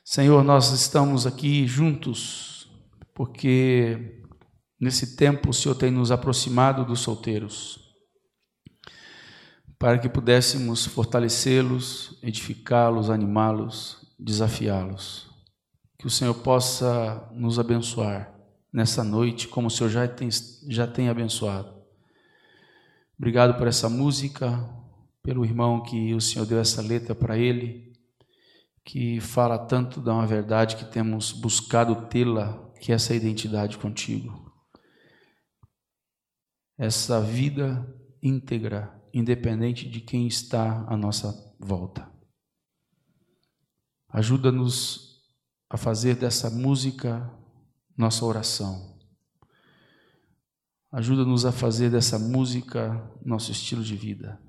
Senhor, nós estamos aqui juntos porque nesse tempo o Senhor tem nos aproximado dos solteiros, para que pudéssemos fortalecê-los, edificá-los, animá-los, desafiá-los. Que o Senhor possa nos abençoar nessa noite, como o Senhor já tem abençoado. Obrigado por essa música, pelo irmão que o Senhor deu essa letra para ele, que fala tanto de uma verdade que temos buscado tê-la, que é essa identidade contigo. Essa vida íntegra, independente de quem está à nossa volta. Ajuda-nos a fazer dessa música nossa oração. Ajuda-nos a fazer dessa música nosso estilo de vida.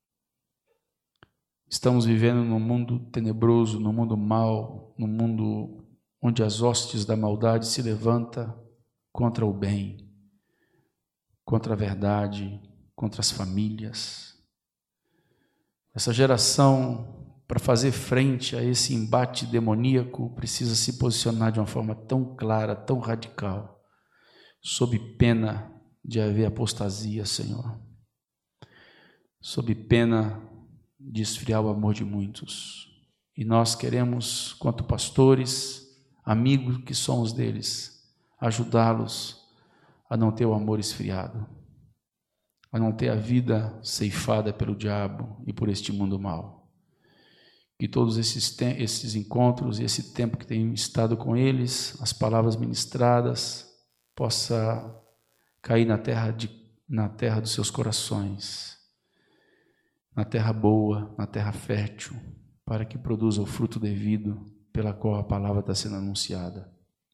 Estamos vivendo num mundo tenebroso, num mundo mau, num mundo onde as hostes da maldade se levantam contra o bem, contra a verdade, contra as famílias. Essa geração, para fazer frente a esse embate demoníaco, precisa se posicionar de uma forma tão clara, tão radical, sob pena de haver apostasia, Senhor. Sob pena de esfriar o amor de muitos. E nós queremos, quanto pastores, amigos que somos deles, ajudá-los a não ter o amor esfriado, a não ter a vida ceifada pelo diabo e por este mundo mau. Que todos esses encontros e esse tempo que tenho estado com eles, as palavras ministradas, possa cair na terra dos seus corações, na terra boa, na terra fértil, para que produza o fruto devido pela qual a palavra está sendo anunciada.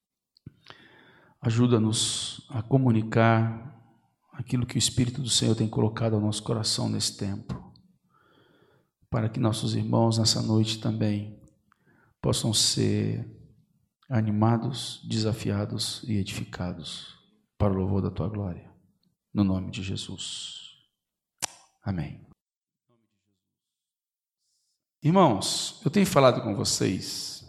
Ajuda-nos a comunicar aquilo que o Espírito do Senhor tem colocado ao nosso coração nesse tempo, para que nossos irmãos nessa noite também possam ser animados, desafiados e edificados para o louvor da Tua glória. No nome de Jesus. Amém. Irmãos, eu tenho falado com vocês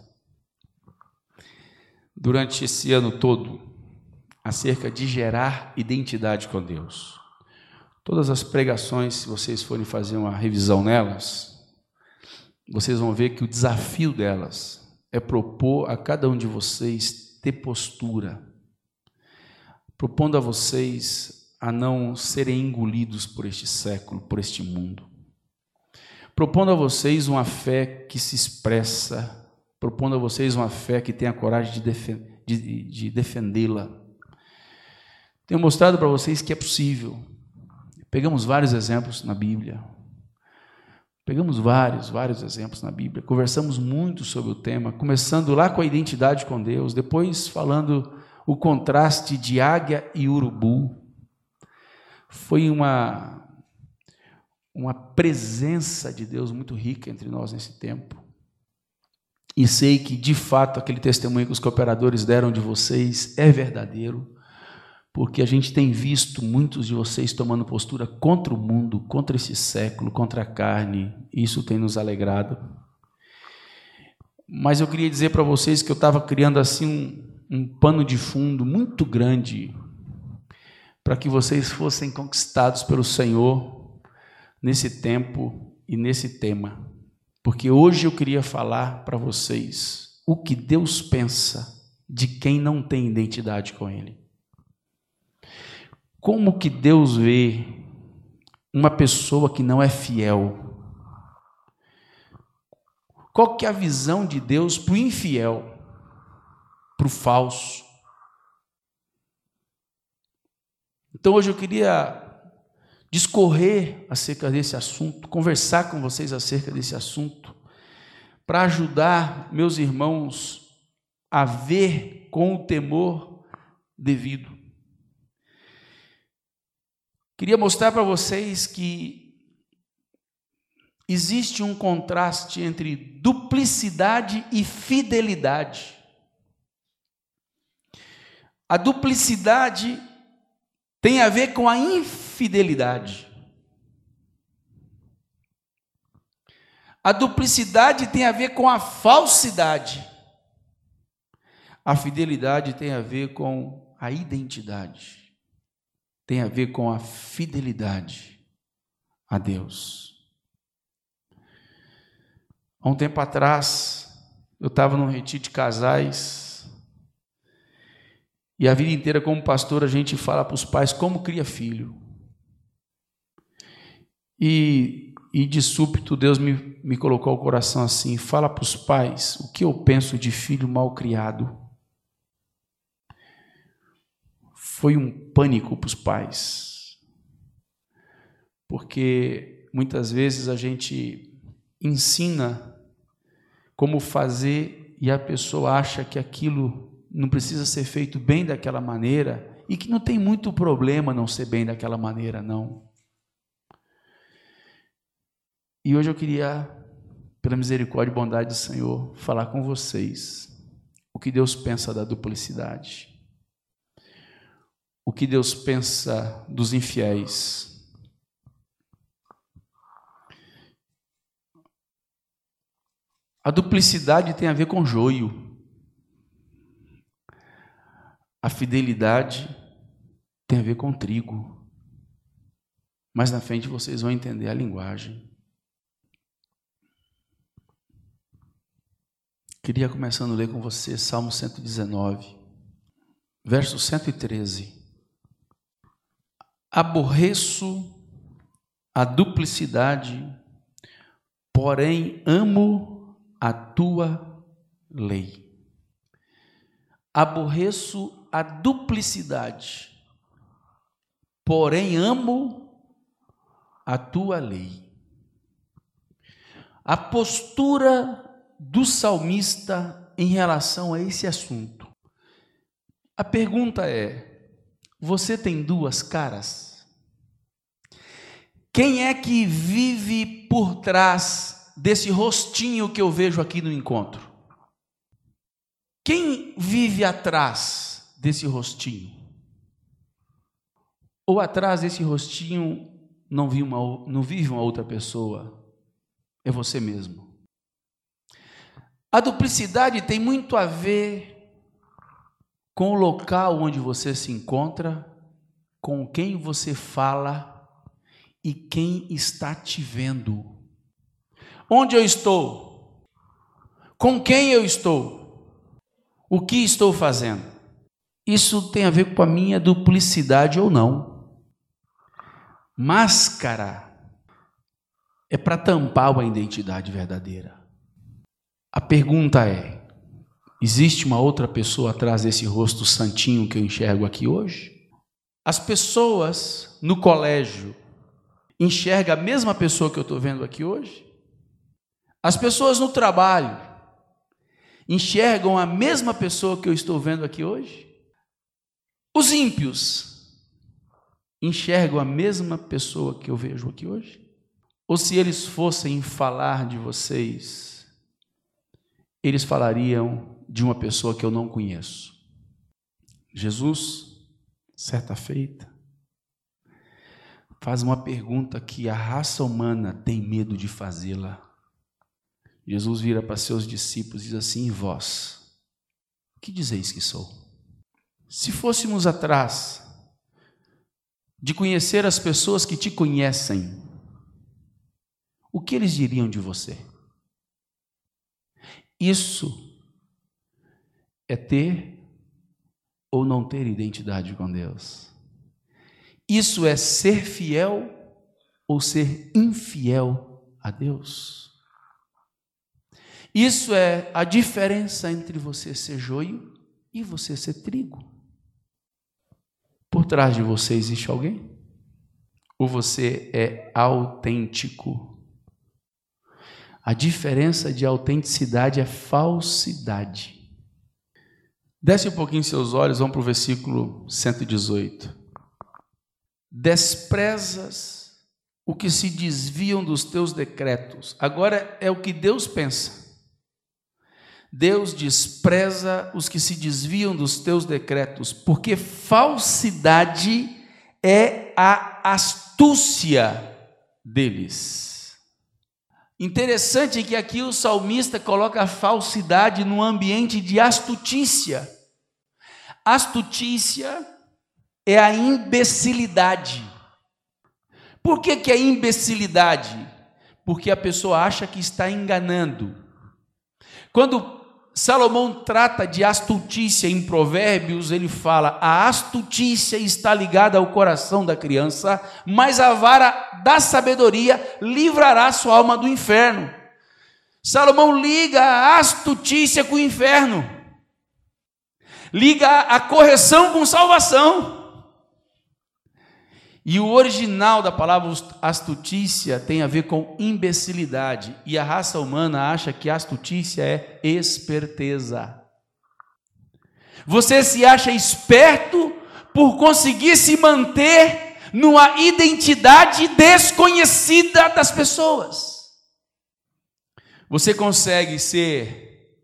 durante esse ano todo acerca de gerar identidade com Deus. Todas as pregações, se vocês forem fazer uma revisão nelas, vocês vão ver que o desafio delas é propor a cada um de vocês ter postura, propondo a vocês a não serem engolidos por este século, por este mundo. Propondo a vocês uma fé que se expressa, propondo a vocês uma fé que tenha a coragem de defendê-la. Tenho mostrado para vocês que é possível. Pegamos vários exemplos na Bíblia. Pegamos vários exemplos na Bíblia. Conversamos muito sobre o tema, começando lá com a identidade com Deus, depois falando o contraste de águia e urubu. Foi uma presença de Deus muito rica entre nós nesse tempo. E sei que, de fato, aquele testemunho que os cooperadores deram de vocês é verdadeiro, porque a gente tem visto muitos de vocês tomando postura contra o mundo, contra esse século, contra a carne. Isso tem nos alegrado. Mas eu queria dizer para vocês que eu estava criando assim um pano de fundo muito grande para que vocês fossem conquistados pelo Senhor nesse tempo e nesse tema, porque hoje eu queria falar para vocês o que Deus pensa de quem não tem identidade com Ele. Como que Deus vê uma pessoa que não é fiel? Qual que é a visão de Deus para o infiel, para o falso? Então hoje eu queria discorrer acerca desse assunto, conversar com vocês acerca desse assunto, para ajudar meus irmãos a ver com o temor devido. Queria mostrar para vocês que existe um contraste entre duplicidade e fidelidade. A duplicidade tem a ver com a infidelidade. A duplicidade tem a ver com a falsidade. A fidelidade tem a ver com a identidade, tem a ver com a fidelidade a Deus. Há um tempo atrás, eu estava num retiro de casais, e a vida inteira como pastor a gente fala para os pais como cria filho. E de súbito Deus me colocou ao coração assim: fala para os pais o que eu penso de filho mal criado. Foi um pânico para os pais, porque muitas vezes a gente ensina como fazer e a pessoa acha que aquilo não precisa ser feito bem daquela maneira e que não tem muito problema não ser bem daquela maneira, não. E hoje eu queria, pela misericórdia e bondade do Senhor, falar com vocês o que Deus pensa da duplicidade. O que Deus pensa dos infiéis. A duplicidade tem a ver com joio. A fidelidade tem a ver com trigo. Mais na frente vocês vão entender a linguagem. Queria começando a ler com você Salmo 119, verso 113. Aborreço a duplicidade, porém amo a tua lei. Aborreço a duplicidade, porém amo a tua lei. A postura do salmista em relação a esse assunto. A pergunta é: você tem duas caras? Quem é que vive por trás desse rostinho que eu vejo aqui no encontro? Quem vive atrás desse rostinho? Ou atrás desse rostinho não vive uma outra pessoa? É você mesmo. A duplicidade tem muito a ver com o local onde você se encontra, com quem você fala e quem está te vendo. Onde eu estou? Com quem eu estou? O que estou fazendo? Isso tem a ver com a minha duplicidade ou não. Máscara é para tampar uma identidade verdadeira. A pergunta é: existe uma outra pessoa atrás desse rosto santinho que eu enxergo aqui hoje? As pessoas no colégio enxergam a mesma pessoa que eu estou vendo aqui hoje? As pessoas no trabalho enxergam a mesma pessoa que eu estou vendo aqui hoje? Os ímpios enxergam a mesma pessoa que eu vejo aqui hoje? Ou se eles fossem falar de vocês, eles falariam de uma pessoa que eu não conheço? Jesus, certa feita, faz uma pergunta que a raça humana tem medo de fazê-la. Jesus vira para seus discípulos e diz assim: e vós, o que dizeis que sou? Se fôssemos atrás de conhecer as pessoas que te conhecem, o que eles diriam de você? Isso é ter ou não ter identidade com Deus. Isso é ser fiel ou ser infiel a Deus. Isso é a diferença entre você ser joio e você ser trigo. Por trás de você existe alguém? Ou você é autêntico? A diferença de autenticidade é falsidade. Desce um pouquinho seus olhos, vamos para o versículo 118. Desprezas o que se desviam dos teus decretos. Agora é o que Deus pensa. Deus despreza os que se desviam dos teus decretos, porque falsidade é a astúcia deles. Interessante que aqui o salmista coloca a falsidade num ambiente de astutícia. Astutícia é a imbecilidade. Por que é imbecilidade? Porque a pessoa acha que está enganando. Quando Salomão trata de astutícia em Provérbios, ele fala: a astutícia está ligada ao coração da criança, mas a vara da sabedoria livrará sua alma do inferno. Salomão liga a astutícia com o inferno, liga a correção com salvação. E o original da palavra astutícia tem a ver com imbecilidade. E a raça humana acha que astutícia é esperteza. Você se acha esperto por conseguir se manter numa identidade desconhecida das pessoas. Você consegue ser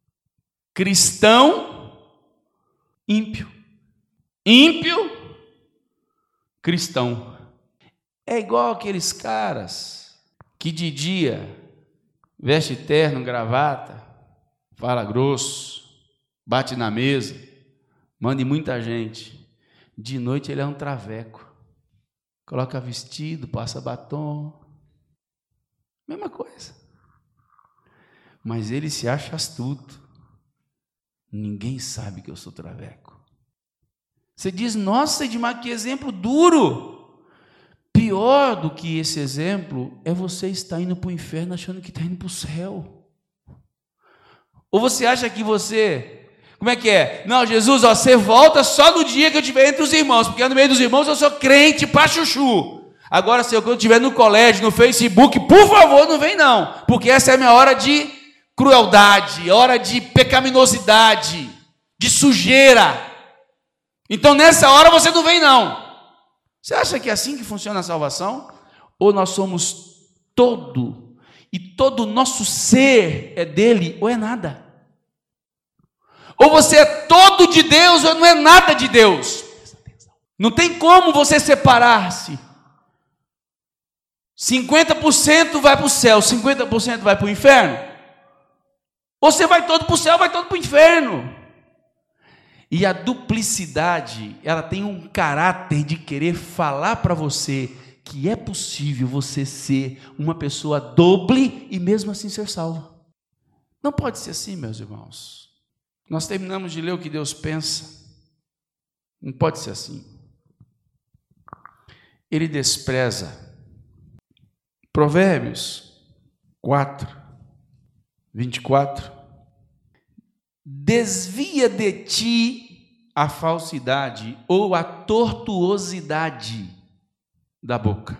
cristão ímpio. Ímpio cristão. É igual aqueles caras que de dia veste terno, gravata, fala grosso, bate na mesa, manda em muita gente. De noite ele é um traveco. Coloca vestido, passa batom. Mesma coisa. Mas ele se acha astuto. Ninguém sabe que eu sou traveco. Você diz: nossa, Edmar, que exemplo duro. Pior do que esse exemplo é você estar indo para o inferno achando que está indo para o céu. Ou você acha que você... Como é que é? Não, Jesus, ó, você volta só no dia que eu estiver entre os irmãos, porque no meio dos irmãos eu sou crente pra chuchu. Agora, se eu estiver no colégio, no Facebook, por favor, não vem não, porque essa é a minha hora de crueldade, hora de pecaminosidade, de sujeira. Então, nessa hora você não vem não. Você acha que é assim que funciona a salvação? Ou nós somos todo, e todo o nosso ser é dele, ou é nada? Ou você é todo de Deus, ou não é nada de Deus? Não tem como você separar-se. 50% vai para o céu, 50% vai para o inferno. Ou você vai todo para o céu, vai todo para o inferno. E a duplicidade, ela tem um caráter de querer falar para você que é possível você ser uma pessoa doble e mesmo assim ser salvo. Não pode ser assim, meus irmãos. Nós terminamos de ler o que Deus pensa. Não pode ser assim. Ele despreza. Provérbios 4, 24. Desvia de ti a falsidade ou a tortuosidade da boca.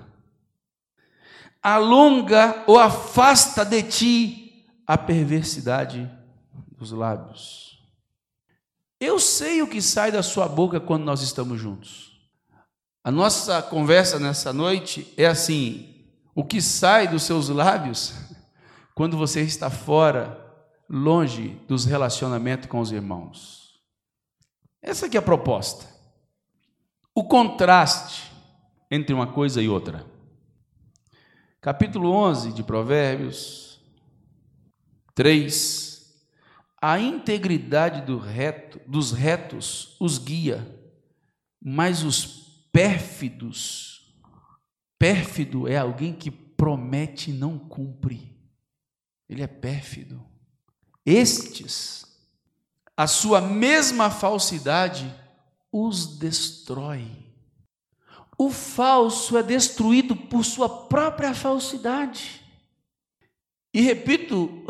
Alonga ou afasta de ti a perversidade dos lábios. Eu sei o que sai da sua boca quando nós estamos juntos. A nossa conversa nessa noite é assim: o que sai dos seus lábios quando você está fora, longe dos relacionamentos com os irmãos. Essa aqui é a proposta. O contraste entre uma coisa e outra. Capítulo 11 de Provérbios 3. A integridade dos retos os guia, mas os pérfidos, pérfido é alguém que promete e não cumpre. Ele é pérfido. Estes, a sua mesma falsidade os destrói. O falso é destruído por sua própria falsidade. E repito,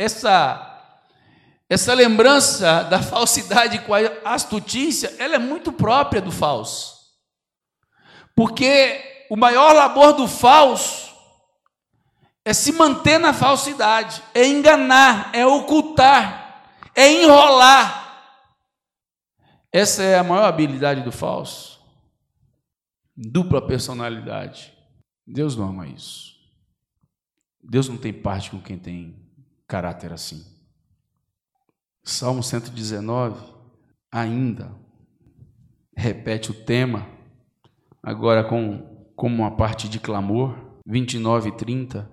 essa lembrança da falsidade com a astutícia, ela é muito própria do falso. Porque o maior labor do falso é se manter na falsidade, é enganar, é ocultar, é enrolar. Essa é a maior habilidade do falso. Dupla personalidade. Deus não ama isso. Deus não tem parte com quem tem caráter assim. Salmo 119 ainda repete o tema, agora como uma parte de clamor. 29 e 30.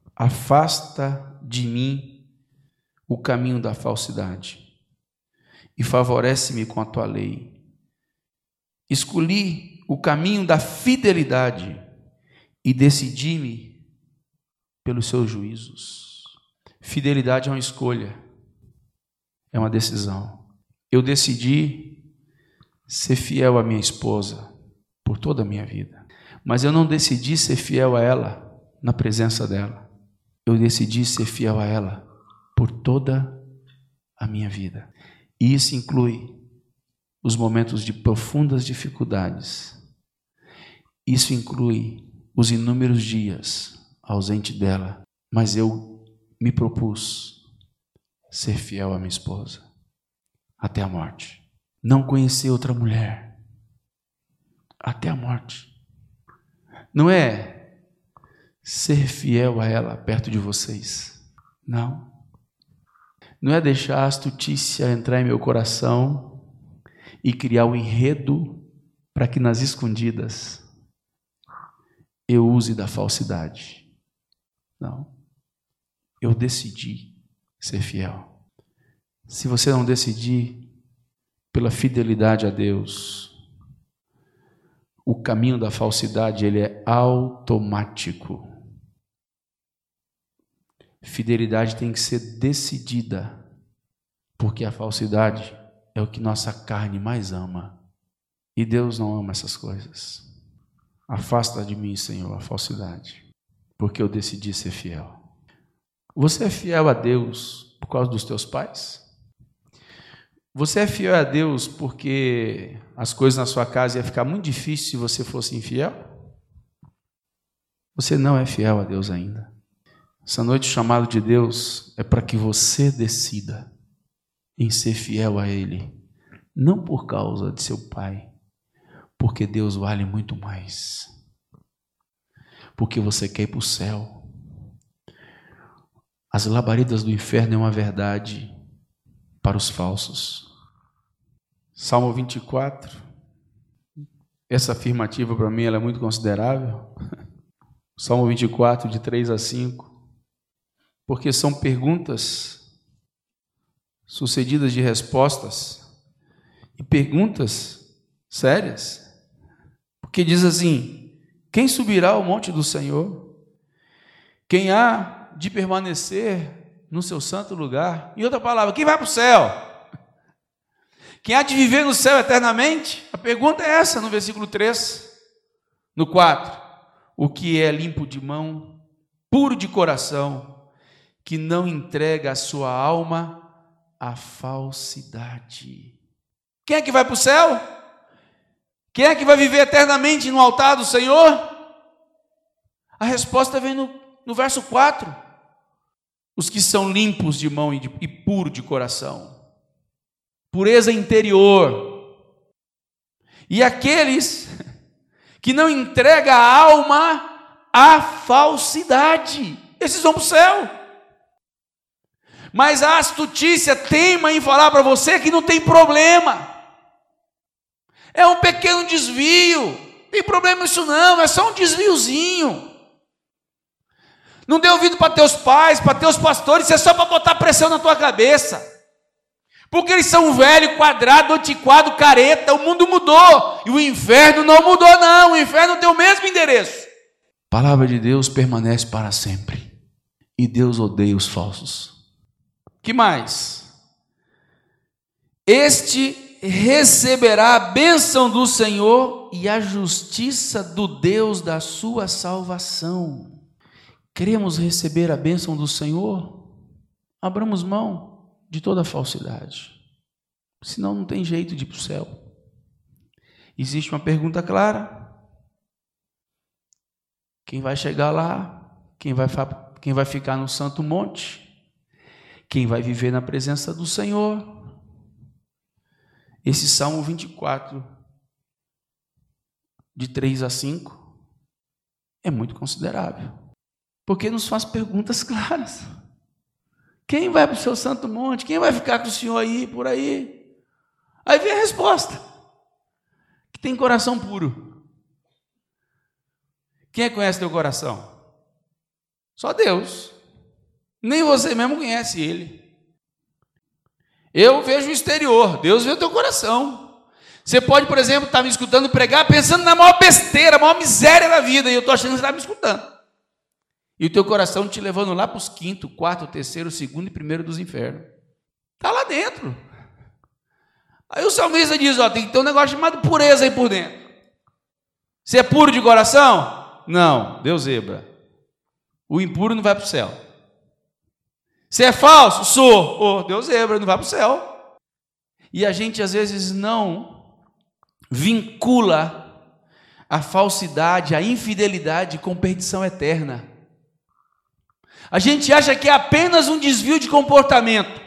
Afasta de mim o caminho da falsidade e favorece-me com a tua lei. Escolhi o caminho da fidelidade e decidi-me pelos seus juízos. Fidelidade é uma escolha, é uma decisão. Eu decidi ser fiel à minha esposa por toda a minha vida, mas eu não decidi ser fiel a ela na presença dela. Eu decidi ser fiel a ela por toda a minha vida. E isso inclui os momentos de profundas dificuldades. Isso inclui os inúmeros dias ausente dela, mas eu me propus ser fiel à minha esposa até a morte. Não conhecer outra mulher até a morte. Não é ser fiel a ela perto de vocês. Não. Não é deixar a astutícia entrar em meu coração e criar um enredo para que nas escondidas eu use da falsidade. Não. Eu decidi ser fiel. Se você não decidir pela fidelidade a Deus, o caminho da falsidade, ele é automático. Fidelidade tem que ser decidida, porque a falsidade é o que nossa carne mais ama. E Deus não ama essas coisas. Afasta de mim, Senhor, a falsidade, porque eu decidi ser fiel. Você é fiel a Deus por causa dos teus pais? Você é fiel a Deus porque as coisas na sua casa iam ficar muito difíceis se você fosse infiel? Você não é fiel a Deus ainda. Essa noite o chamado de Deus é para que você decida em ser fiel a Ele, não por causa de seu pai, porque Deus vale muito mais, porque você quer ir para o céu. As labaredas do inferno é uma verdade para os falsos. Salmo 24, essa afirmativa para mim ela é muito considerável. Salmo 24, de 3 a 5, porque são perguntas sucedidas de respostas, e perguntas sérias, porque diz assim: quem subirá ao monte do Senhor? Quem há de permanecer no seu santo lugar? Em outra palavra, quem vai para o céu? Quem há de viver no céu eternamente? A pergunta é essa no versículo 3. No 4, o que é limpo de mão, puro de coração, que não entrega a sua alma à falsidade. Quem é que vai para o céu? Quem é que vai viver eternamente no altar do Senhor? A resposta vem no verso 4. Os que são limpos de mão e puro de coração. Pureza interior. E aqueles que não entregam a alma à falsidade, esses vão para o céu. Mas a astutícia teima em falar para você que não tem problema. É um pequeno desvio. Não tem problema isso não, é só um desviozinho. Não dê ouvido para teus pais, para teus pastores, isso é só para botar pressão na tua cabeça. Porque eles são velho, quadrado, antiquado, careta, o mundo mudou. E o inferno não mudou não, o inferno tem o mesmo endereço. A palavra de Deus permanece para sempre. E Deus odeia os falsos. Que mais? Este receberá a bênção do Senhor e a justiça do Deus da sua salvação. Queremos receber a bênção do Senhor? Abramos mão de toda a falsidade. Senão não tem jeito de ir para o céu. Existe uma pergunta clara. Quem vai chegar lá? Quem vai ficar no santo monte? Quem vai viver na presença do Senhor? Esse Salmo 24, de 3 a 5, é muito considerável, porque nos faz perguntas claras. Quem vai para o seu santo monte? Quem vai ficar com o Senhor aí, por aí? Aí vem a resposta, que tem coração puro. Quem é que conhece teu coração? Só Deus. Nem você mesmo conhece Ele. Eu vejo o exterior, Deus vê o teu coração. Você pode, por exemplo, estar me escutando pregar pensando na maior besteira, a maior miséria da vida, e eu estou achando que você está me escutando. E o teu coração te levando lá para os quinto, quarto, terceiro, segundo e primeiro dos infernos. Está lá dentro. Aí o salmista diz, ó, tem que ter um negócio chamado pureza aí por dentro. Você é puro de coração? Não, Deus zebra. O impuro não vai para o céu. Você é falso? Sou. Oh, Deus zebra, não vai para o céu. E a gente às vezes não vincula a falsidade, a infidelidade com perdição eterna. A gente acha que é apenas um desvio de comportamento.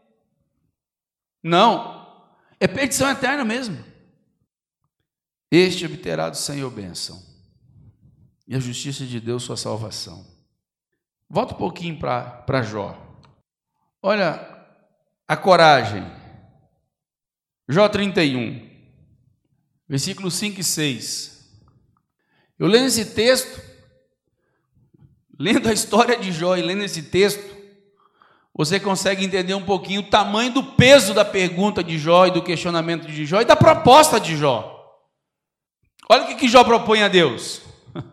Não, é perdição eterna mesmo. Este obterá do Senhor bênção, e a justiça de Deus sua salvação. Volta um pouquinho para Jó. Olha a coragem. Jó 31, versículos 5 e 6. Eu lendo esse texto, lendo a história de Jó e lendo esse texto, você consegue entender um pouquinho o tamanho do peso da pergunta de Jó e do questionamento de Jó e da proposta de Jó. Olha o que Jó propõe a Deus.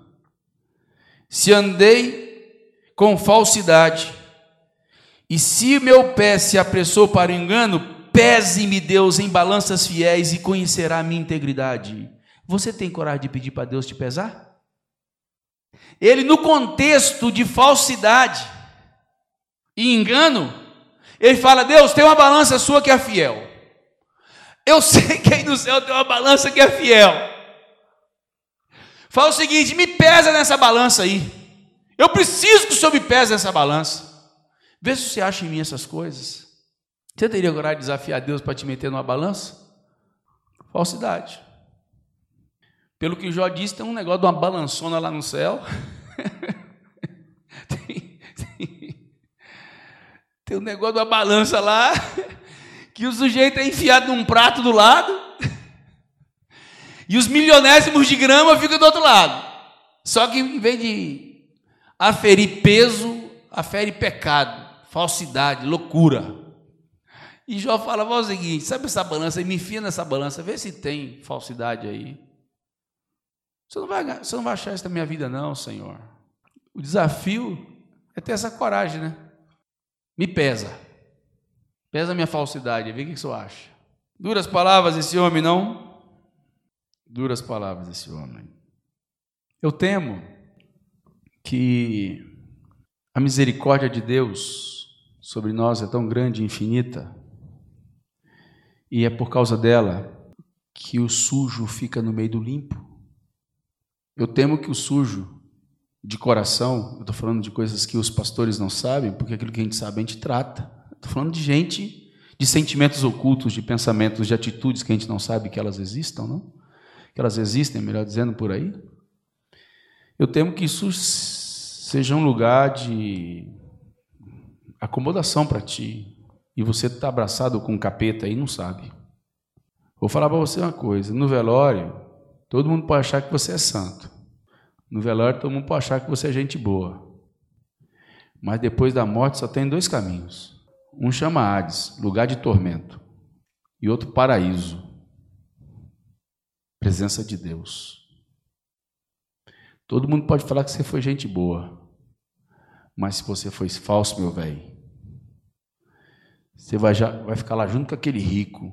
Se andei com falsidade, e se meu pé se apressou para o engano, pese-me Deus em balanças fiéis e conhecerá a minha integridade. Você tem coragem de pedir para Deus te pesar? Ele, no contexto de falsidade e engano, ele fala, Deus, tem uma balança sua que é fiel. Eu sei que aí no céu tem uma balança que é fiel. Fala o seguinte, me pesa nessa balança aí. Eu preciso que o Senhor me pese nessa balança. Vê se você acha em mim essas coisas. Você teria coragem de desafiar Deus para te meter numa balança? Falsidade. Pelo que Jó disse, tem um negócio de uma balançona lá no céu. Tem um negócio de uma balança lá, que o sujeito é enfiado num prato do lado, e os milionésimos de grama ficam do outro lado. Só que em vez de aferir peso, afere pecado, falsidade, loucura. E Jó falava o seguinte, sabe essa balança, me enfia nessa balança, vê se tem falsidade aí. Você não vai achar isso na minha vida não, Senhor. O desafio é ter essa coragem, né? Me pesa. Pesa a minha falsidade, vê o que você acha. Duras palavras esse homem, não? Duras palavras esse homem. Eu temo que a misericórdia de Deus sobre nós é tão grande e infinita, e é por causa dela que o sujo fica no meio do limpo. Eu temo que o sujo de coração, eu estou falando de coisas que os pastores não sabem, porque aquilo que a gente sabe a gente trata. Estou falando de gente, de sentimentos ocultos, de pensamentos, de atitudes que a gente não sabe que elas existam, não? Que elas existem, melhor dizendo, por aí. Eu temo que isso seja um lugar de acomodação para ti, e você está abraçado com um capeta aí e não sabe. Vou falar para você uma coisa, no velório, todo mundo pode achar que você é santo. No velório, todo mundo pode achar que você é gente boa. Mas depois da morte só tem dois caminhos. Um chama Hades, lugar de tormento, e outro paraíso, presença de Deus. Todo mundo pode falar que você foi gente boa, mas se você foi falso, meu velho, você vai ficar lá junto com aquele rico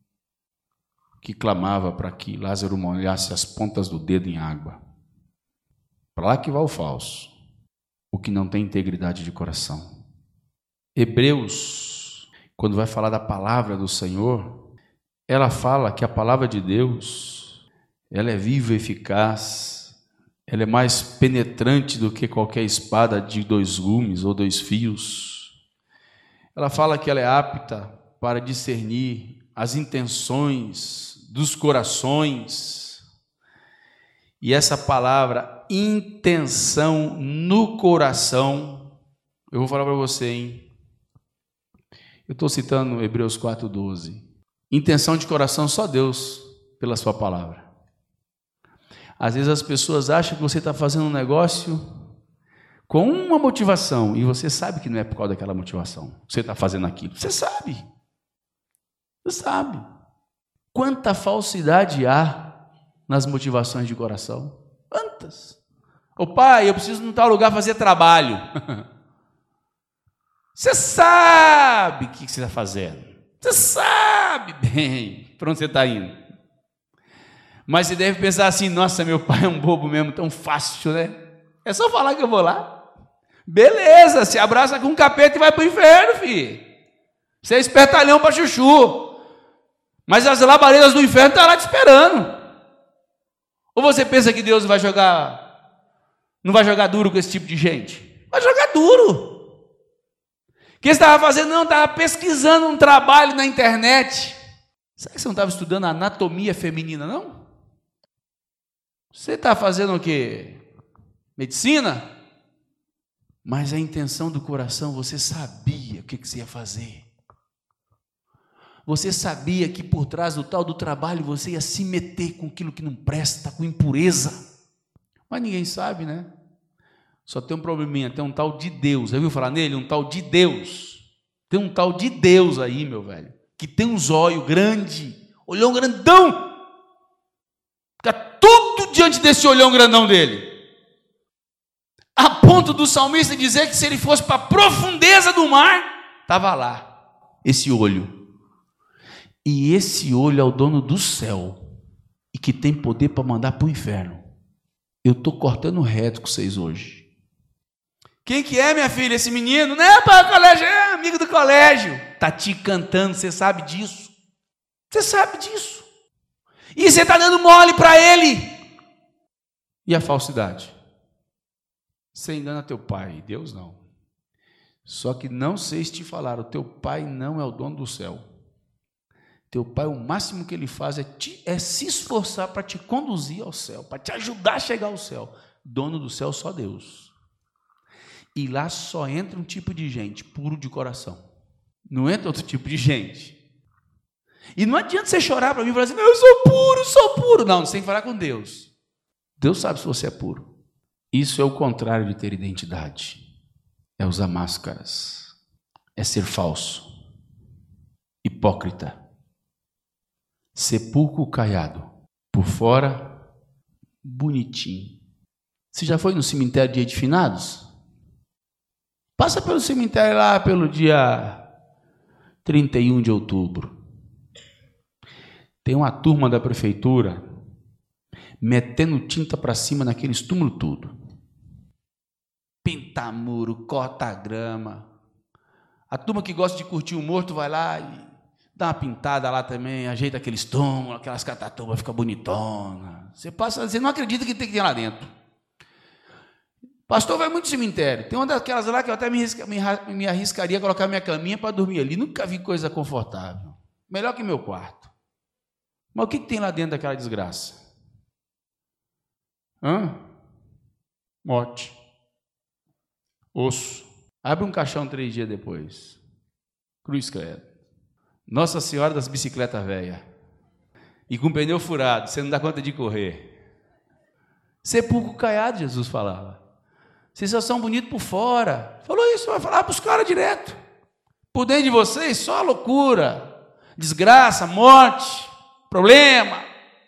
que clamava para que Lázaro molhasse as pontas do dedo em água. Para lá que vai o falso, o que não tem integridade de coração. Hebreus, quando vai falar da palavra do Senhor, ela fala que a palavra de Deus, ela é viva e eficaz, ela é mais penetrante do que qualquer espada de 2 gumes ou 2 fios. Ela fala que ela é apta para discernir as intenções dos corações. E essa palavra, intenção no coração, eu vou falar para você, hein? Eu estou citando Hebreus 4:12. Intenção de coração só Deus, pela sua palavra. Às vezes as pessoas acham que você está fazendo um negócio com uma motivação, e você sabe que não é por causa daquela motivação. Você está fazendo aquilo, você sabe. Você sabe quanta falsidade há nas motivações de coração? Quantas? Ô pai, eu preciso em tal lugar fazer trabalho. Você sabe o que você está fazendo. Você sabe bem para onde você está indo. Mas você deve pensar assim, nossa, meu pai é um bobo mesmo, tão fácil, né? É só falar que eu vou lá. Beleza, se abraça com um capeta e vai para o inferno, filho. Você é espertalhão para chuchu. Mas as labaredas do inferno estão lá te esperando. Ou você pensa que Deus não vai jogar duro com esse tipo de gente? Vai jogar duro. O que você estava fazendo? Não, estava pesquisando um trabalho na internet. Será que você não estava estudando anatomia feminina, não? Você está fazendo o quê? Medicina? Mas a intenção do coração, você sabia o que você ia fazer. Você sabia que por trás do tal do trabalho você ia se meter com aquilo que não presta, com impureza. Mas ninguém sabe, né? Só tem um probleminha, tem um tal de Deus. Já ouviu falar nele? Um tal de Deus. Tem um tal de Deus aí, meu velho, que tem um zóio grande, olhão grandão. Fica tudo diante desse olhão grandão dele. A ponto do salmista dizer que se ele fosse para a profundeza do mar, estava lá, esse olho. E esse olho é o dono do céu e que tem poder para mandar para o inferno. Eu estou cortando reto com vocês hoje. Quem que é, minha filha, esse menino? Não é para o colégio, é amigo do colégio. Está te cantando, você sabe disso. Você sabe disso. E você está dando mole para ele. E a falsidade? Você engana teu pai, Deus não. Só que não sei se te falaram, o teu pai não é o dono do céu. Teu pai, o máximo que ele faz é se esforçar para te conduzir ao céu, para te ajudar a chegar ao céu. Dono do céu só Deus. E lá só entra um tipo de gente, puro de coração. Não entra outro tipo de gente. E não adianta você chorar para mim e falar assim, não, eu sou puro, sou puro. Não, você tem que falar com Deus. Deus sabe se você é puro. Isso é o contrário de ter identidade. É usar máscaras. É ser falso. Hipócrita. Sepulcro caiado. Por fora, bonitinho. Você já foi no cemitério Dia de Finados? Passa pelo cemitério lá pelo dia 31 de outubro. Tem uma turma da prefeitura metendo tinta para cima naqueles túmulos tudo. Pinta muro, corta grama. A turma que gosta de curtir o morto vai lá e dá uma pintada lá também, ajeita aqueles túmulos, aquelas catatumbas, fica bonitona. Você passa, você não acredita que tem lá dentro. Pastor vai muito no cemitério. Tem uma daquelas lá que eu até me arriscaria a colocar minha caminha para dormir ali. Nunca vi coisa confortável. Melhor que meu quarto. Mas o que tem lá dentro daquela desgraça? Morte. Osso. Abre um caixão 3 dias depois. Cruz credo. Nossa Senhora das bicicletas velhas. E com pneu furado, você não dá conta de correr. Sepulcro caiado, Jesus falava. Vocês só são bonitos por fora. Falou isso, vai falar para os caras direto. Por dentro de vocês, só loucura, desgraça, morte, problema.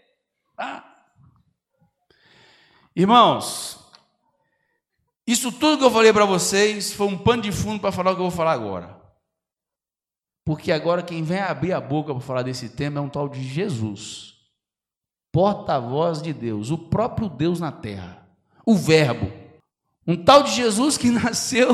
Irmãos, isso tudo que eu falei para vocês foi um pano de fundo para falar o que eu vou falar agora. Porque agora quem vem abrir a boca para falar desse tema é um tal de Jesus. Porta-voz de Deus, o próprio Deus na terra. O Verbo. Um tal de Jesus que nasceu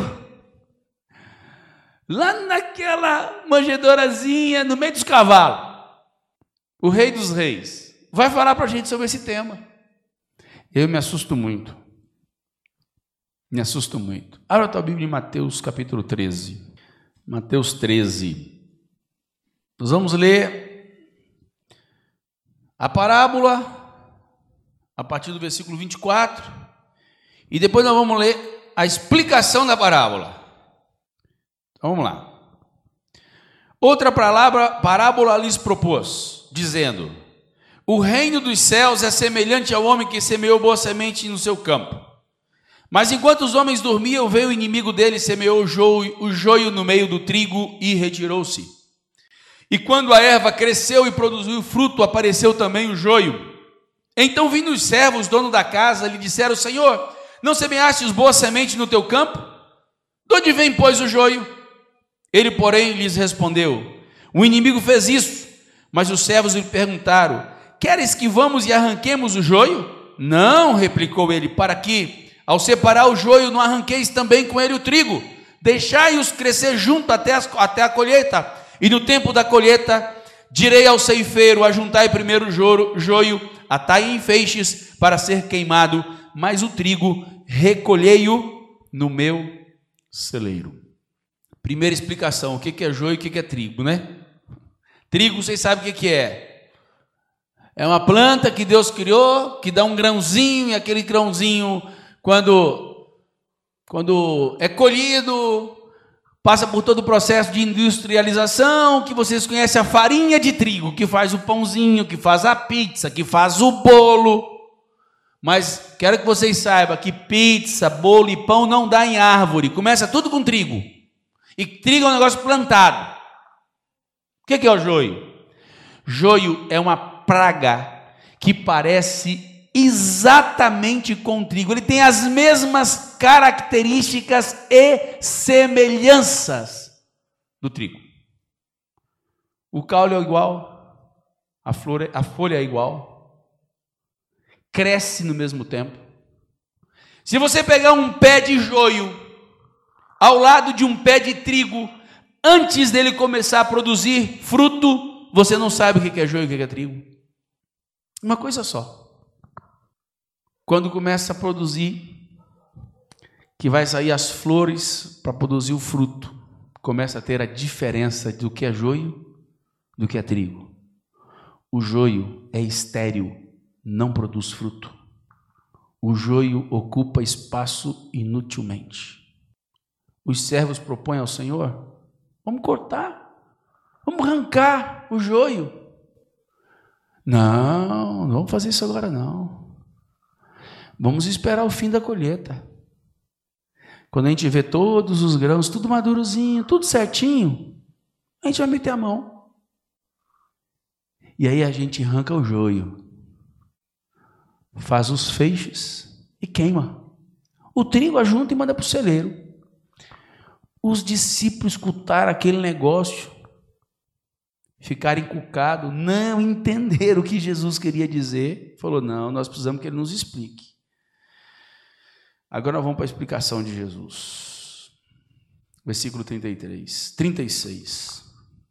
lá naquela manjedorazinha no meio dos cavalos. O Rei dos Reis. Vai falar para a gente sobre esse tema. Eu me assusto muito. Me assusto muito. Abra a tua Bíblia em Mateus capítulo 13. Mateus 13. Nós vamos ler a parábola a partir do versículo 24. E depois nós vamos ler a explicação da parábola. Então, vamos lá. Outra parábola lhes propôs, dizendo: o reino dos céus é semelhante ao homem que semeou boa semente no seu campo. Mas enquanto os homens dormiam, veio o inimigo dele, semeou o joio no meio do trigo e retirou-se. E quando a erva cresceu e produziu fruto, apareceu também o joio. Então, vindo os servos, dono da casa, lhe disseram: Senhor, não semeastes boa semente no teu campo? De onde vem, pois, o joio? Ele, porém, lhes respondeu: o inimigo fez isso. Mas os servos lhe perguntaram: queres que vamos e arranquemos o joio? Não, replicou ele, para que, ao separar o joio, não arranqueis também com ele o trigo. Deixai-os crescer junto até a colheita. E no tempo da colheita, direi ao ceifeiro: ajuntai primeiro o joio, atai em feixes para ser queimado, mas o trigo recolhei-o no meu celeiro. Primeira explicação: o que é joio e o que é trigo, né? Trigo, vocês sabem o que é? É uma planta que Deus criou, que dá um grãozinho, e aquele grãozinho, quando é colhido, passa por todo o processo de industrialização, que vocês conhecem, a farinha de trigo, que faz o pãozinho, que faz a pizza, que faz o bolo. Mas quero que vocês saibam que pizza, bolo e pão não dá em árvore, começa tudo com trigo. E trigo é um negócio plantado. O que é o joio? Joio é uma praga que parece exatamente com o trigo. Ele tem as mesmas características e semelhanças do trigo. O caule é igual, a folha é igual, cresce no mesmo tempo. Se você pegar um pé de joio ao lado de um pé de trigo, antes dele começar a produzir fruto, você não sabe o que é joio e o que é trigo. Uma coisa só. Quando começa a produzir, que vai sair as flores para produzir o fruto, começa a ter a diferença do que é joio, do que é trigo. O joio é estéril, não produz fruto. O joio ocupa espaço inutilmente. Os servos propõem ao Senhor: vamos cortar, vamos arrancar o joio. Não vamos fazer isso agora não. Vamos esperar o fim da colheita. Quando a gente vê todos os grãos, tudo madurozinho, tudo certinho, a gente vai meter a mão. E aí a gente arranca o joio, faz os feixes e queima. O trigo ajunta e manda para o celeiro. Os discípulos escutaram aquele negócio, ficaram encucados, não entenderam o que Jesus queria dizer. Falou: não, nós precisamos que ele nos explique. Agora nós vamos para a explicação de Jesus. Versículo 36.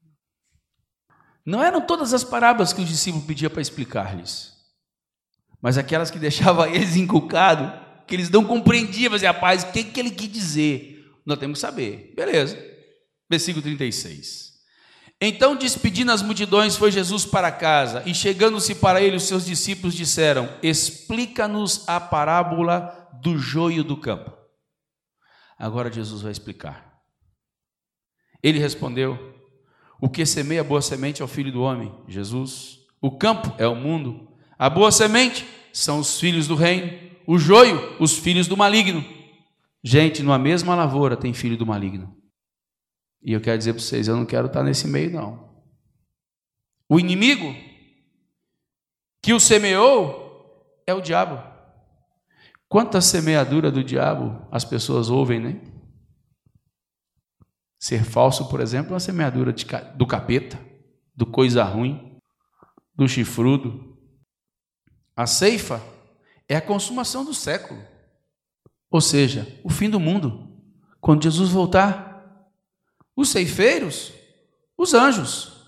Não eram todas as parábolas que os discípulos pediam para explicar-lhes, mas aquelas que deixavam eles encucados, que eles não compreendiam, mas rapaz, o que ele quis dizer? Nós temos que saber. Beleza. Versículo 36. Então, despedindo as multidões, foi Jesus para casa, e chegando-se para ele, os seus discípulos disseram: explica-nos a parábola do joio do campo. Agora Jesus vai explicar. Ele respondeu: o que semeia a boa semente é o Filho do Homem, Jesus. O campo é o mundo. A boa semente são os filhos do reino. O joio, os filhos do maligno. Gente, numa mesma lavoura tem filho do maligno. E eu quero dizer para vocês, eu não quero estar nesse meio não. O inimigo que o semeou é o diabo. Quanta semeadura do diabo as pessoas ouvem, né? Ser falso, por exemplo, é uma semeadura do capeta, do coisa ruim, do chifrudo. A ceifa é a consumação do século, ou seja, o fim do mundo. Quando Jesus voltar, os ceifeiros, os anjos.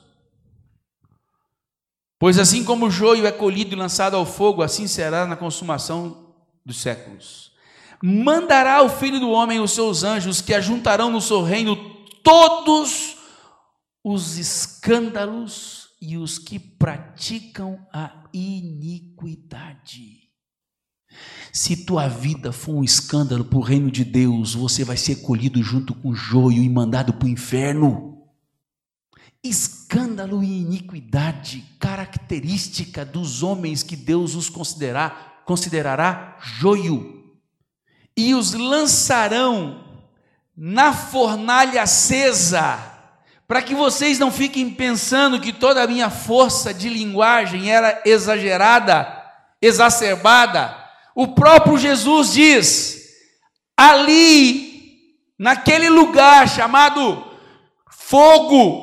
Pois assim como o joio é colhido e lançado ao fogo, assim será na consumação dos séculos. Mandará o Filho do Homem os seus anjos, que ajuntarão no seu reino todos os escândalos e os que praticam a iniquidade. Se tua vida for um escândalo para o reino de Deus, você vai ser colhido junto com o joio e mandado para o inferno. Escândalo e iniquidade, característica dos homens que Deus os considerará joio, e os lançarão na fornalha acesa, para que vocês não fiquem pensando que toda a minha força de linguagem era exagerada, exacerbada. O próprio Jesus diz, ali, naquele lugar chamado fogo,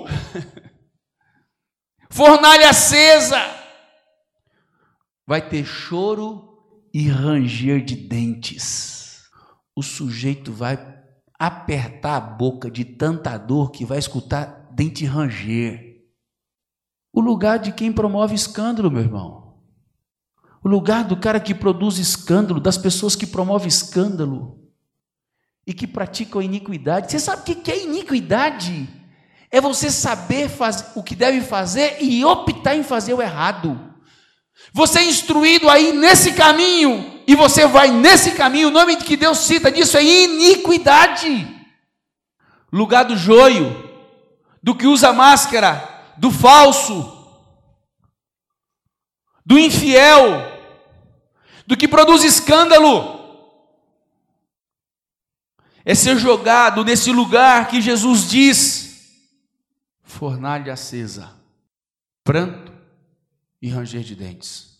fornalha acesa, vai ter choro e ranger de dentes. O sujeito vai apertar a boca de tanta dor que vai escutar dente ranger. O lugar de quem promove escândalo, meu irmão. O lugar do cara que produz escândalo, das pessoas que promovem escândalo e que praticam iniquidade. Você sabe o que é iniquidade? É você saber o que deve fazer e optar em fazer o errado. Você é instruído aí nesse caminho e você vai nesse caminho. O nome que Deus cita disso é iniquidade. Lugar do joio, do que usa máscara, do falso, do infiel, do que produz escândalo. É ser jogado nesse lugar que Jesus diz, fornalha acesa, pranto e ranger de dentes.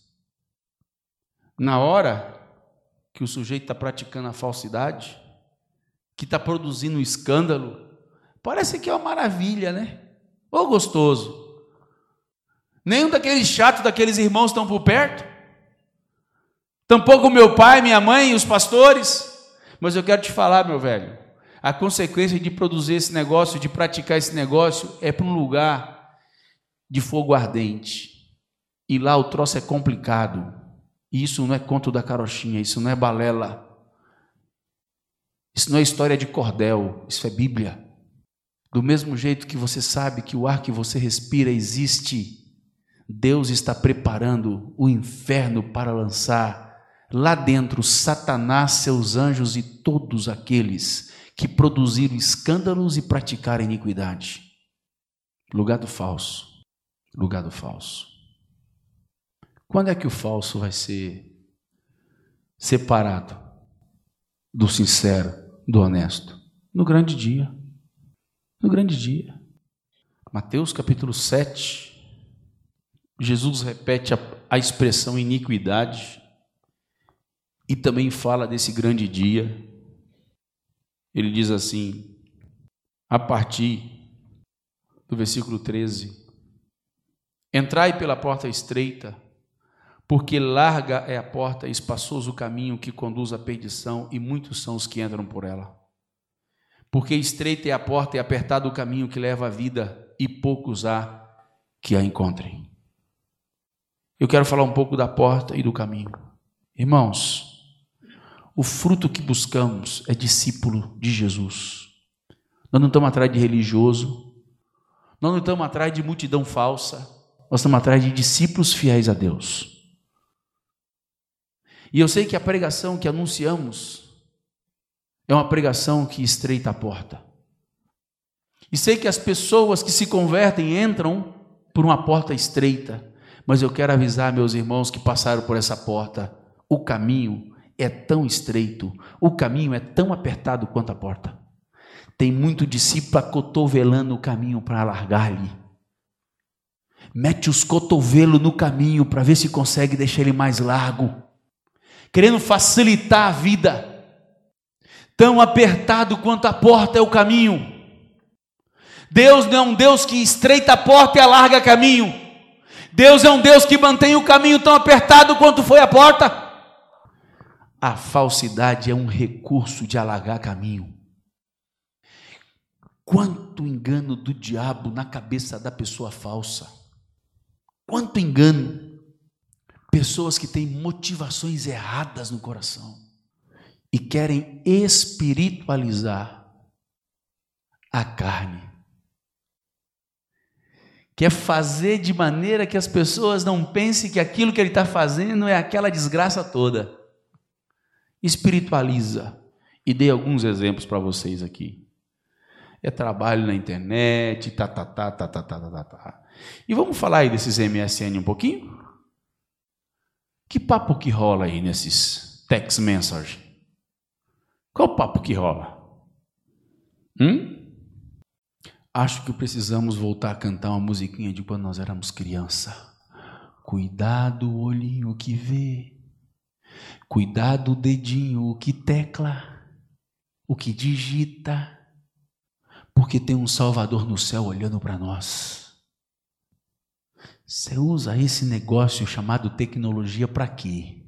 Na hora que o sujeito está praticando a falsidade, que está produzindo um escândalo, parece que é uma maravilha, né? Ô gostoso. Nenhum daqueles chatos, daqueles irmãos estão por perto. Tampouco meu pai, minha mãe e os pastores. Mas eu quero te falar, meu velho, a consequência de produzir esse negócio, de praticar esse negócio, é para um lugar de fogo ardente. E lá o troço é complicado. E isso não é conto da carochinha, isso não é balela. Isso não é história de cordel, isso é Bíblia. Do mesmo jeito que você sabe que o ar que você respira existe, Deus está preparando o inferno para lançar lá dentro Satanás, seus anjos e todos aqueles que produziram escândalos e praticaram iniquidade. Lugar do falso. Lugar do falso. Quando é que o falso vai ser separado do sincero, do honesto? No grande dia. No grande dia. Mateus capítulo 7, Jesus repete a expressão iniquidade e também fala desse grande dia. Ele diz assim, a partir do versículo 13, entrai pela porta estreita, porque larga é a porta e espaçoso o caminho que conduz à perdição, e muitos são os que entram por ela. Porque estreita é a porta e apertado o caminho que leva à vida, e poucos há que a encontrem. Eu quero falar um pouco da porta e do caminho. Irmãos, o fruto que buscamos é discípulo de Jesus. Nós não estamos atrás de religioso, nós não estamos atrás de multidão falsa, nós estamos atrás de discípulos fiéis a Deus. E eu sei que a pregação que anunciamos é uma pregação que estreita a porta. E sei que as pessoas que se convertem entram por uma porta estreita, mas eu quero avisar meus irmãos que passaram por essa porta, o caminho é tão estreito, o caminho é tão apertado quanto a porta. Tem muito discípulo acotovelando o caminho para alargar-lhe. Mete os cotovelos no caminho para ver se consegue deixar ele mais largo, querendo facilitar a vida. Tão apertado quanto a porta é o caminho. Deus não é um Deus que estreita a porta e alarga caminho. Deus é um Deus que mantém o caminho tão apertado quanto foi a porta. A falsidade é um recurso de alargar caminho. Quanto engano do diabo na cabeça da pessoa falsa. Quanto engano. Pessoas que têm motivações erradas no coração e querem espiritualizar a carne. Quer fazer de maneira que as pessoas não pensem que aquilo que ele está fazendo é aquela desgraça toda. Espiritualiza. E dei alguns exemplos para vocês aqui. É trabalho na internet, E vamos falar aí desses MSN um pouquinho? Que papo que rola aí nesses text message? Qual o papo que rola? Acho que precisamos voltar a cantar uma musiquinha de quando nós éramos criança. Cuidado o olhinho que vê, cuidado o dedinho o que tecla, o que digita, porque tem um Salvador no céu olhando para nós. Você usa esse negócio chamado tecnologia para quê?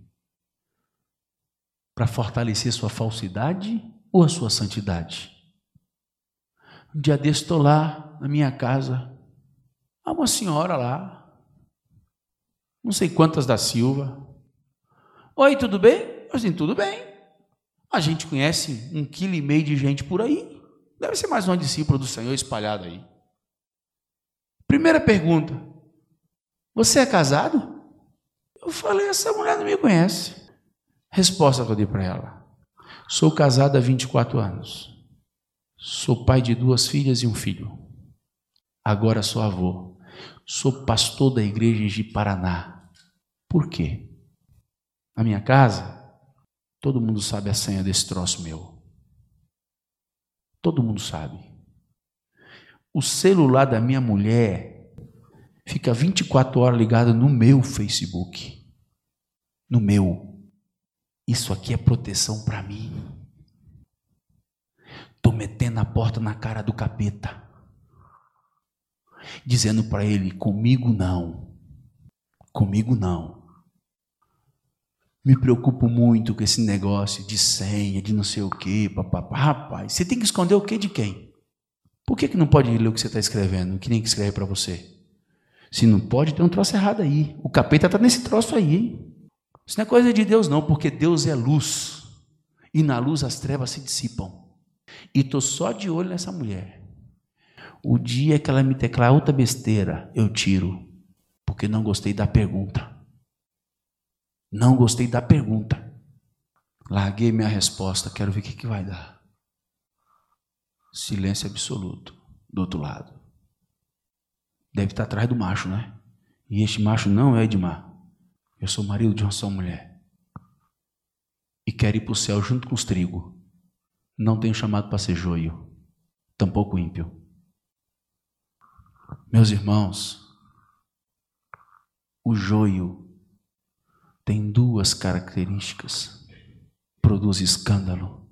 Para fortalecer sua falsidade ou a sua santidade? Um dia desse estou lá na minha casa, há uma senhora lá, não sei quantas da Silva. Oi, tudo bem? Assim, tudo bem. A gente conhece 1,5 kg de gente por aí. Deve ser mais uma discípula do Senhor espalhada aí. Primeira pergunta: você é casado? Eu falei, essa mulher não me conhece. Resposta que eu dei para ela: sou casado há 24 anos. Sou pai de 2 filhas e 1 filho. Agora sou avô. Sou pastor da igreja de Paraná. Por quê? Na minha casa, todo mundo sabe a senha desse troço meu. Todo mundo sabe. O celular da minha mulher fica 24 horas ligado no meu Facebook. No meu. Isso aqui é proteção para mim. Estou metendo a porta na cara do capeta. Dizendo para ele, comigo não. Comigo não. Me preocupo muito com esse negócio de senha, de não sei o quê, papapá. Rapaz, você tem que esconder o quê de quem? Por que não pode ler o que você está escrevendo, que nem que escreve para você? Se não pode, tem um troço errado aí. O capeta está nesse troço aí, hein? Isso não é coisa de Deus não, porque Deus é luz. E na luz as trevas se dissipam. E estou só de olho nessa mulher. O dia que ela me declarar outra besteira, eu tiro. Porque não gostei da pergunta. Não gostei da pergunta. Larguei minha resposta, quero ver o que vai dar. Silêncio absoluto do outro lado. Deve estar atrás do macho, né? E este macho não é Edmar. Eu sou marido de uma só mulher. E quero ir para o céu junto com os trigos. Não tenho chamado para ser joio, tampouco ímpio. Meus irmãos, o joio tem 2 características: produz escândalo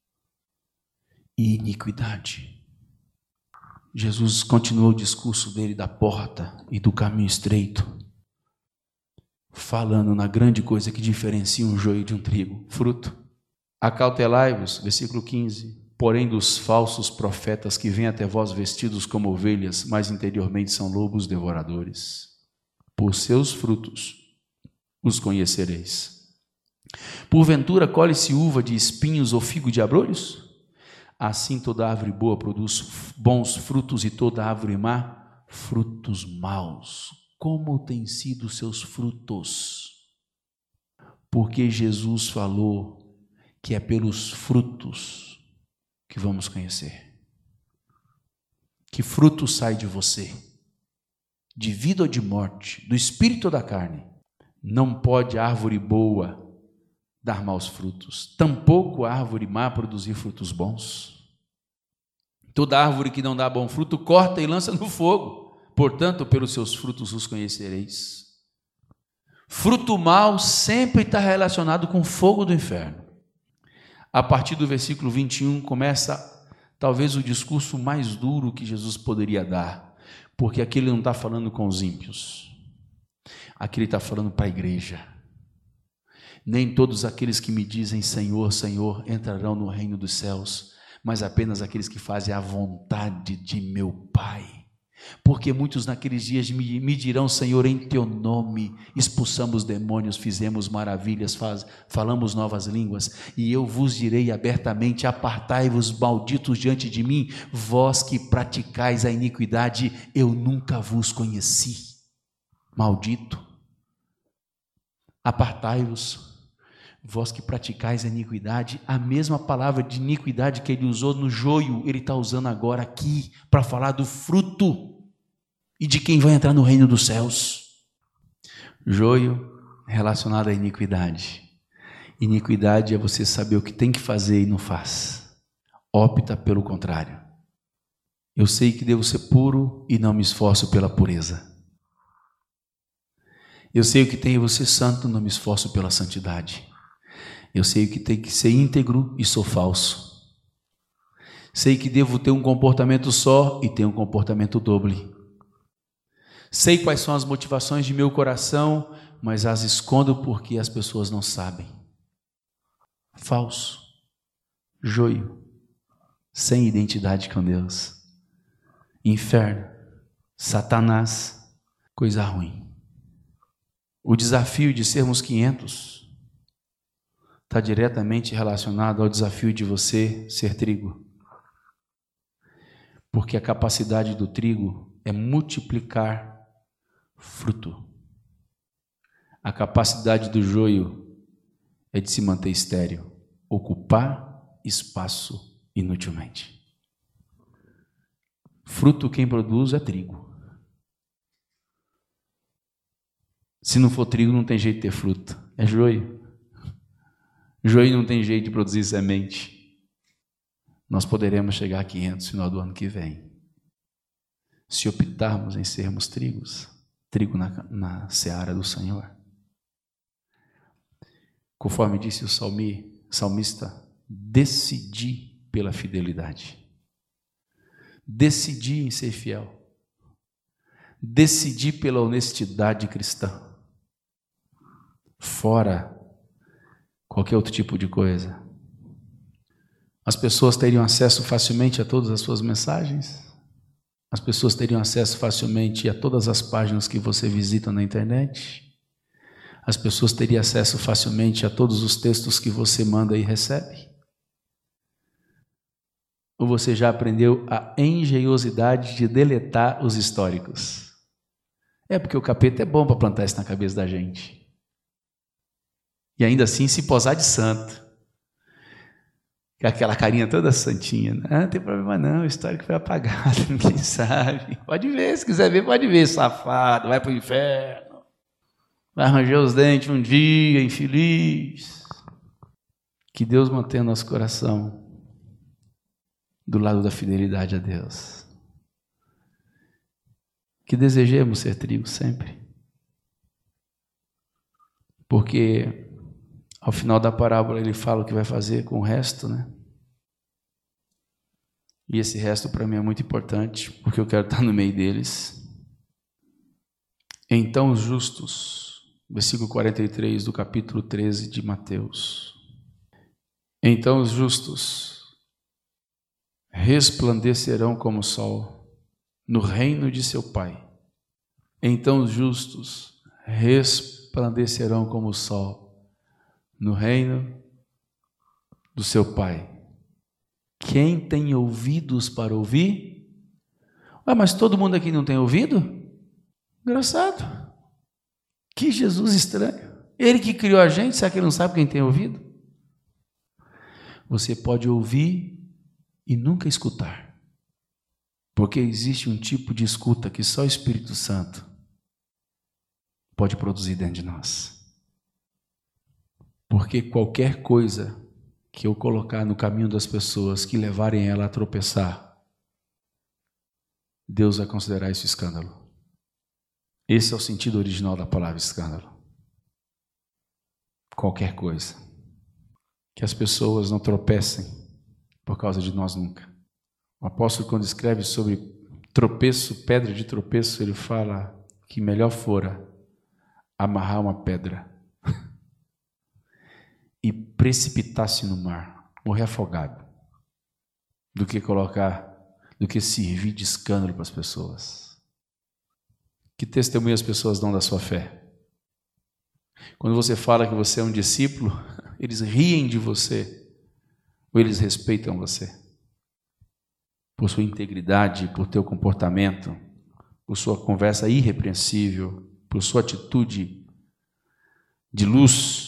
e iniquidade. Jesus continuou o discurso dele da porta e do caminho estreito, falando na grande coisa que diferencia um joio de um trigo: fruto. Acautelai-vos, versículo 15, porém dos falsos profetas que vêm até vós vestidos como ovelhas, mas interiormente são lobos devoradores. Por seus frutos os conhecereis. Porventura colhe-se uva de espinhos ou figo de abrolhos? Assim toda árvore boa produz bons frutos e toda árvore má, frutos maus. Como têm sido seus frutos? Porque Jesus falou que é pelos frutos que vamos conhecer. Que fruto sai de você? De vida ou de morte? Do espírito ou da carne? Não pode árvore boa dar maus frutos, tampouco a árvore má produzir frutos bons. Toda árvore que não dá bom fruto, corta e lança no fogo. Portanto, pelos seus frutos os conhecereis. Fruto mau sempre está relacionado com o fogo do inferno. A partir do versículo 21 começa talvez o discurso mais duro que Jesus poderia dar, porque aqui ele não está falando com os ímpios, aqui ele está falando para a igreja. Nem todos aqueles que me dizem Senhor, Senhor entrarão no reino dos céus, mas apenas aqueles que fazem a vontade de meu Pai. Porque muitos naqueles dias me dirão, Senhor, em teu nome expulsamos demônios, fizemos maravilhas, falamos novas línguas, e eu vos direi abertamente, apartai-vos malditos diante de mim, vós que praticais a iniquidade, eu nunca vos conheci. Maldito. Apartai-vos, vós que praticais a iniquidade. A mesma palavra de iniquidade que ele usou no joio, ele está usando agora aqui, para falar do fruto e de quem vai entrar no reino dos céus. Joio relacionado à iniquidade. Iniquidade é você saber o que tem que fazer e não faz. Opta pelo contrário. Eu sei que devo ser puro e não me esforço pela pureza. Eu sei o que tenho que ser santo, não me esforço pela santidade. Eu sei o que tem que ser íntegro e sou falso. Sei que devo ter um comportamento só e tenho um comportamento doble. Sei quais são as motivações de meu coração, mas as escondo porque as pessoas não sabem. Falso, joio, sem identidade com Deus. Inferno, Satanás, coisa ruim. O desafio de sermos 500 está diretamente relacionado ao desafio de você ser trigo. Porque a capacidade do trigo é multiplicar fruto. A capacidade do joio é de se manter estéril, ocupar espaço inutilmente. Fruto quem produz é trigo. Se não for trigo, não tem jeito de ter fruto. É joio. Joio não tem jeito de produzir semente. Nós poderemos chegar a 500 no final do ano que vem. Se optarmos em sermos trigos, trigo na seara do Senhor. Conforme disse o salmista, decidi pela fidelidade. Decidi em ser fiel. Decidi pela honestidade cristã. Fora qualquer outro tipo de coisa. As pessoas teriam acesso facilmente a todas as suas mensagens. As pessoas teriam acesso facilmente a todas as páginas que você visita na internet. As pessoas teriam acesso facilmente a todos os textos que você manda e recebe. Ou você já aprendeu a engenhosidade de deletar os históricos? É porque o capeta é bom para plantar isso na cabeça da gente. E ainda assim se posar de santo. Com aquela carinha toda santinha. Não tem problema não, o histórico foi apagado, ninguém sabe. Pode ver, se quiser ver, pode ver, safado, vai para o inferno. Vai arranjar os dentes um dia, infeliz. Que Deus mantenha nosso coração do lado da fidelidade a Deus. Que desejemos ser trigo sempre. Porque ao final da parábola ele fala o que vai fazer com o resto, né? E esse resto para mim é muito importante, porque eu quero estar no meio deles. Então os justos, versículo 43 do capítulo 13 de Mateus. Então os justos resplandecerão como o sol no reino de seu Pai. Então os justos resplandecerão como o sol no reino do seu Pai. Quem tem ouvidos para ouvir? Mas todo mundo aqui não tem ouvido? Engraçado. Que Jesus estranho. Ele que criou a gente, será que ele não sabe quem tem ouvido? Você pode ouvir e nunca escutar. Porque existe um tipo de escuta que só o Espírito Santo pode produzir dentro de nós. Porque qualquer coisa que eu colocar no caminho das pessoas que levarem ela a tropeçar, Deus vai considerar isso escândalo. Esse é o sentido original da palavra escândalo. Qualquer coisa. Que as pessoas não tropecem por causa de nós nunca. O apóstolo, quando escreve sobre tropeço, pedra de tropeço, ele fala que melhor fora amarrar uma pedra e precipitar-se no mar, morrer afogado, do que servir de escândalo para as pessoas. Que testemunho as pessoas dão da sua fé? Quando você fala que você é um discípulo, eles riem de você, ou eles respeitam você? Por sua integridade, por teu comportamento, por sua conversa irrepreensível, por sua atitude de luz,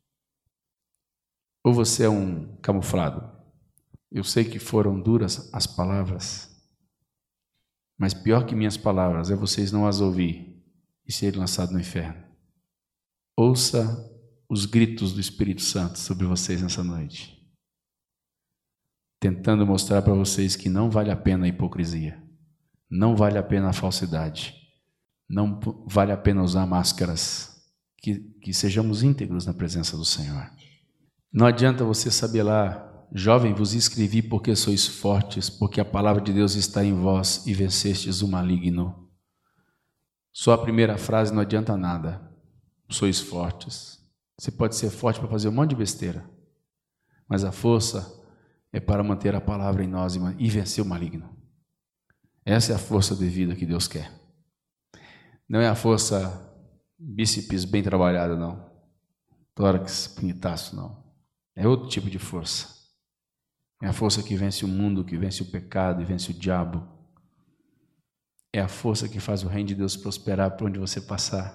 ou você é um camuflado? Eu sei que foram duras as palavras, mas pior que minhas palavras é vocês não as ouvir e serem lançados no inferno. Ouça os gritos do Espírito Santo sobre vocês nessa noite. tentando mostrar para vocês que não vale a pena a hipocrisia, não vale a pena a falsidade, não vale a pena usar máscaras, que sejamos íntegros na presença do Senhor. Não adianta você saber lá, jovem, vos escrevi porque sois fortes, porque a palavra de Deus está em vós e vencestes o maligno. Só a primeira frase não adianta nada. Sois fortes. Você pode ser forte para fazer um monte de besteira, mas a força é para manter a palavra em nós e vencer o maligno. Essa é a força de vida que Deus quer. Não é a força bíceps bem trabalhada, não. Tórax, pinitaço, não. É outro tipo de força. É a força que vence o mundo, que vence o pecado e vence o diabo. É a força que faz o reino de Deus prosperar por onde você passar.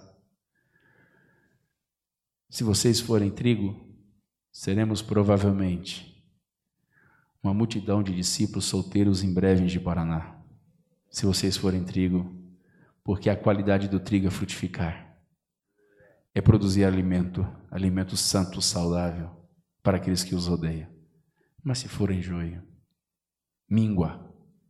Se vocês forem trigo, seremos provavelmente uma multidão de discípulos solteiros em breve em Ji-Paraná. Se vocês forem trigo, porque a qualidade do trigo é frutificar, é produzir alimento santo, saudável, para aqueles que os rodeiam. Mas se forem joio, míngua,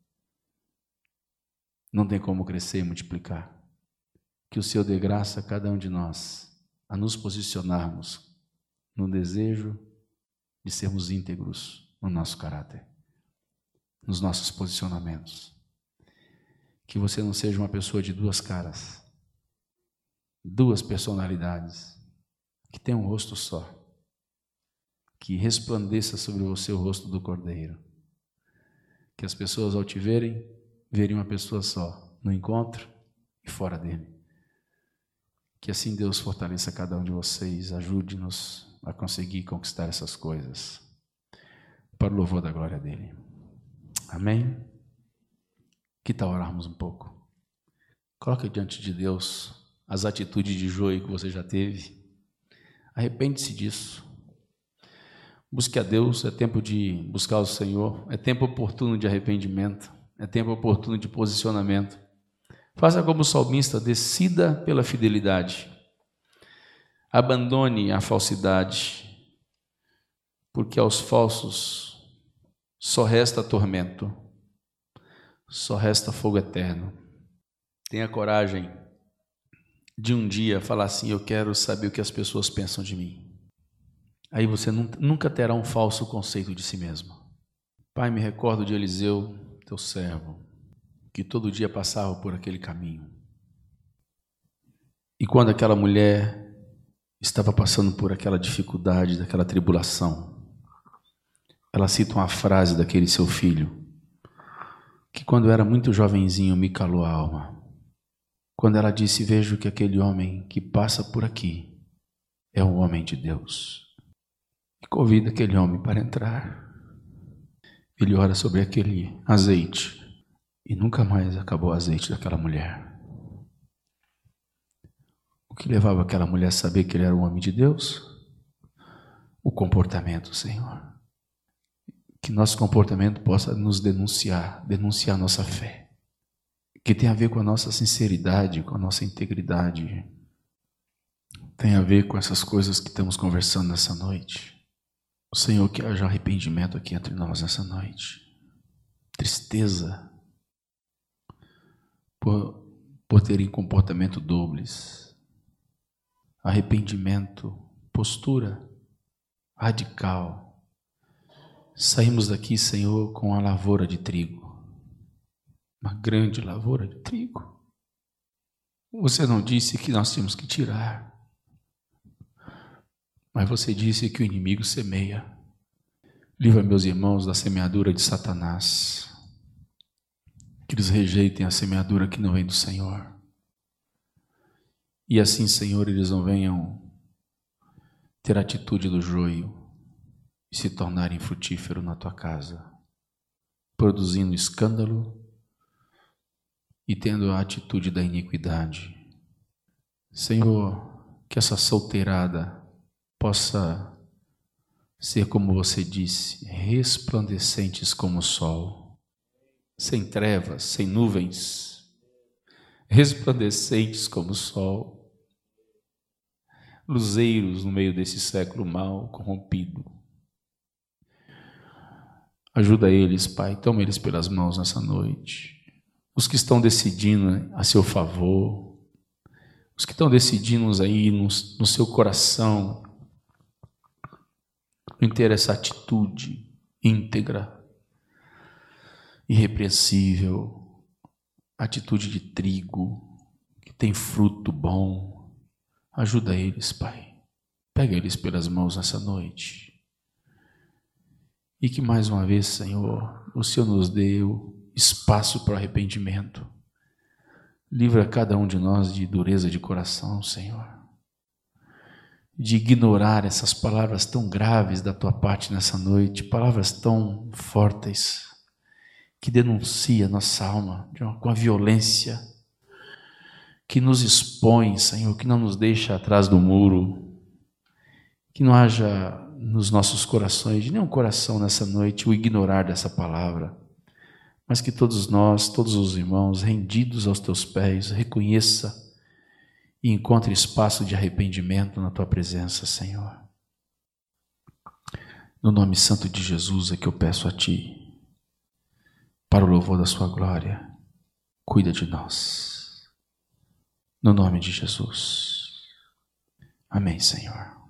não tem como crescer e multiplicar. Que o Senhor dê graça a cada um de nós a nos posicionarmos no desejo de sermos íntegros no nosso caráter, nos nossos posicionamentos. Que você não seja uma pessoa de duas caras, duas personalidades, que tenha um rosto só, que resplandeça sobre você o rosto do Cordeiro. Que as pessoas ao te verem, verem uma pessoa só, no encontro e fora dele. Que assim Deus fortaleça cada um de vocês, ajude-nos a conseguir conquistar essas coisas, para o louvor da glória dele. Amém? Que tal orarmos um pouco? Coloque diante de Deus as atitudes de joio que você já teve. Arrepende-se disso. Busque a Deus, é tempo de buscar o Senhor, é tempo oportuno de arrependimento, é tempo oportuno de posicionamento. Faça como o salmista, decida pela fidelidade. Abandone a falsidade, porque aos falsos só resta tormento, só resta fogo eterno. Tenha coragem de um dia falar assim: eu quero saber o que as pessoas pensam de mim. Aí você nunca terá um falso conceito de si mesmo. Pai, me recordo de Eliseu, teu servo, que todo dia passava por aquele caminho. E quando aquela mulher estava passando por aquela dificuldade, daquela tribulação, ela cita uma frase daquele seu filho, que quando era muito jovenzinho me calou a alma. Quando ela disse: vejo que aquele homem que passa por aqui é um homem de Deus. E convida aquele homem para entrar. Ele ora sobre aquele azeite e nunca mais acabou o azeite daquela mulher. O que levava aquela mulher a saber que ele era um homem de Deus? O comportamento, Senhor. Que nosso comportamento possa nos denunciar nossa fé. Que tem a ver com a nossa sinceridade, com a nossa integridade. Tem a ver com essas coisas que estamos conversando nessa noite. O Senhor, que haja arrependimento aqui entre nós nessa noite. Tristeza por terem comportamento dobles. Arrependimento, postura radical. Saímos daqui, Senhor, com a lavoura de trigo. Uma grande lavoura de trigo. Você não disse que nós tínhamos que tirar, mas você disse que o inimigo semeia. Livra meus irmãos da semeadura de Satanás, que eles rejeitem a semeadura que não vem do Senhor. E assim, Senhor, eles não venham ter a atitude do joio e se tornarem frutífero na tua casa, produzindo escândalo e tendo a atitude da iniquidade. Senhor, que essa solteirada possa ser, como você disse, resplandecentes como o sol, sem trevas, sem nuvens, resplandecentes como o sol, luzeiros no meio desse século mal corrompido. Ajuda eles, Pai, toma eles pelas mãos nessa noite. Os que estão decidindo a seu favor, os que estão decidindo aí no seu coração, em ter essa atitude íntegra, irrepreensível, atitude de trigo, que tem fruto bom. Ajuda eles, Pai. Pega eles pelas mãos nessa noite. E que mais uma vez, Senhor, o Senhor nos deu espaço para o arrependimento. Livra cada um de nós de dureza de coração, Senhor. De ignorar essas palavras tão graves da Tua parte nessa noite, palavras tão fortes, que denuncia nossa alma com a violência, que nos expõe, Senhor, que não nos deixa atrás do muro, que não haja nos nossos corações, de nenhum coração nessa noite, o ignorar dessa palavra, mas que todos nós, todos os irmãos, rendidos aos Teus pés, reconheça e encontre espaço de arrependimento na Tua presença, Senhor. No nome santo de Jesus é que eu peço a Ti, para o louvor da Sua glória, cuida de nós. No nome de Jesus. Amém, Senhor.